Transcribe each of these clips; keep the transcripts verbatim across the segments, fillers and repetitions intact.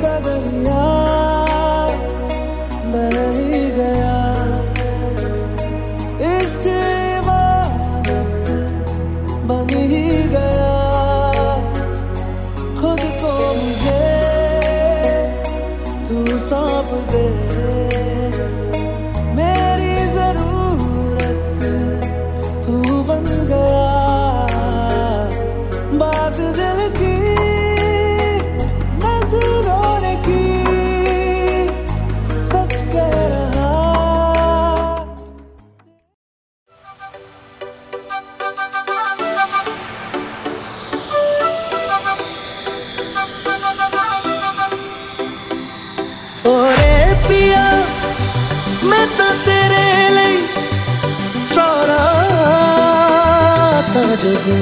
का दरिया बह ही गया, इश्क इबादत बन ही गया। खुद को मुझे तू सौंप दे, मेरी जरूरत तू बन गया। बात दिल की नजरों ने की, सच कह रहा। ओरे पिया मैं तो तेरे लिए सौराता जगू,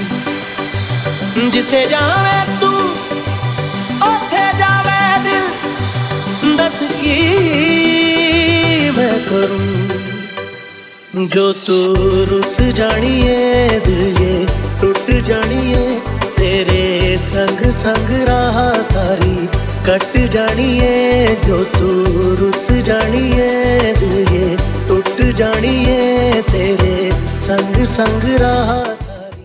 जिथे जावे तू उथे जावे दिल, दस की मैं करूं। जो तू रुस जानिए दिल ये टूट जानिए, तेरे संग संग राह सारी कट जानिए। जो तू रुस जानिए दिल ये टूट जानिए, तेरे संग संग राह सारी।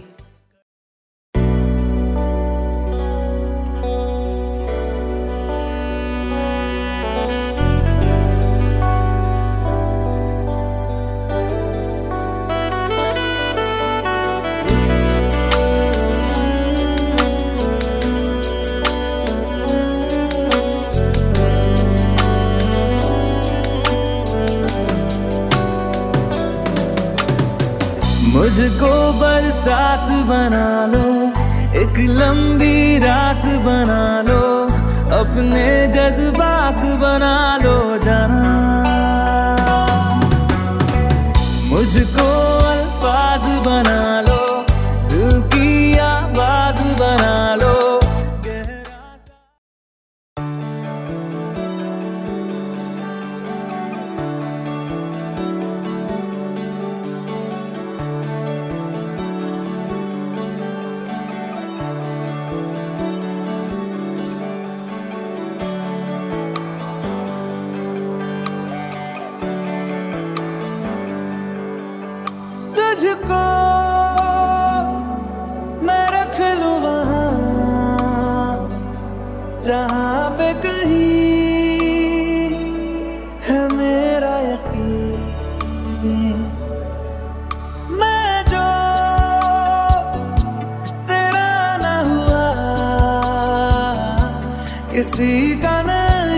मुझको बरसात बना लो, एक लंबी रात बना लो, अपने जज्बात बना लो जाना। मुझको अल्फाज बना लो, दिल की आवाज बना लो। तुझको मैं रख लूं वहां जहां पे कहीं है मेरा यकीन। मैं जो तेरा ना हुआ किसी का नहीं।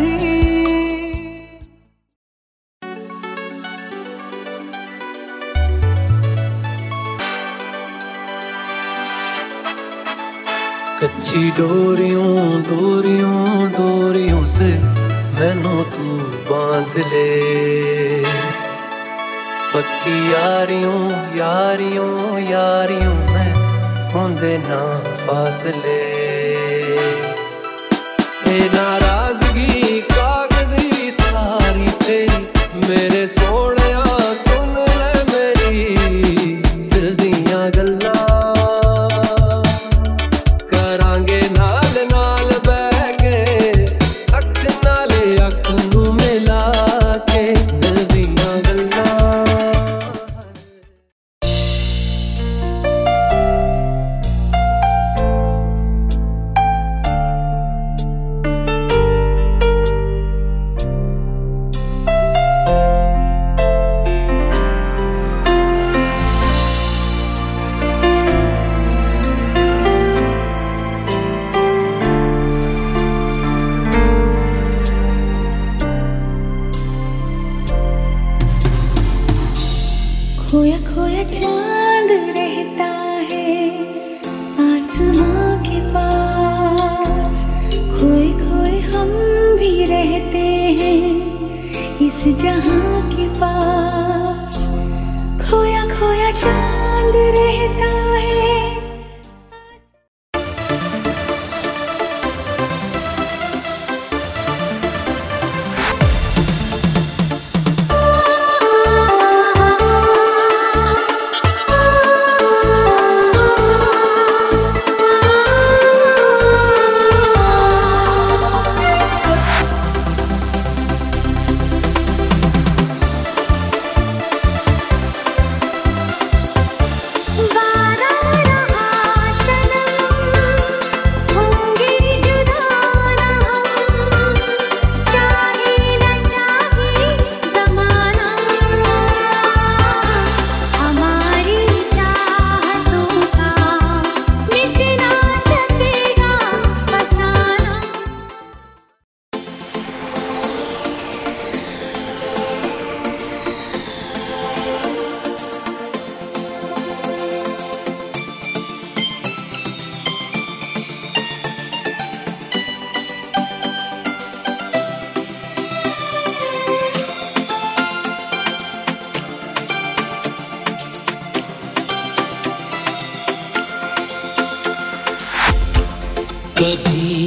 कच्ची डोरियों डोरियों डोरियों से मैनू तू बांध ले, पक्की यारियों यारियों यारियों में होंदे ना फासले। ए नाराजगी कागजी सारी तेरी, मेरे सोने सुन ले मेरी दिल दियां गल्लां। खोया खोया चांद रहता है आसमां के पास, खोए खोए हम भी रहते हैं इस जहां के पास। खोया खोया चांद रहता है।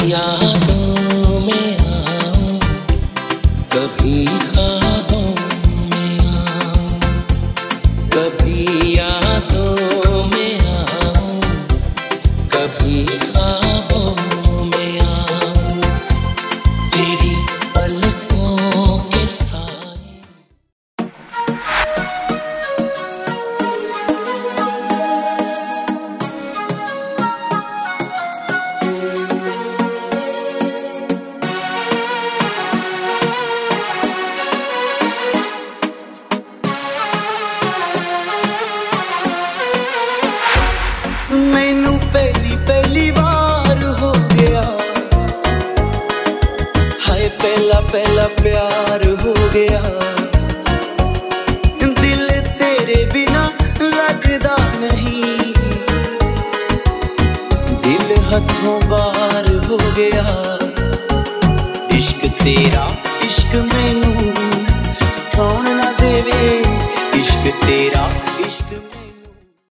यादों में आऊं, कभी ख्वाबों में आऊं, कभी यादों में आऊं, कभी ख्वाबों में आऊं, तेरी पलकों के साए। मैनू पहली पहली बार हो गया, हाय पहला पहला प्यार हो गया। दिल तेरे बिना लगदा नहीं, दिल हथों बार हो गया। इश्क तेरा इश्क मैनू सौण ना देवे,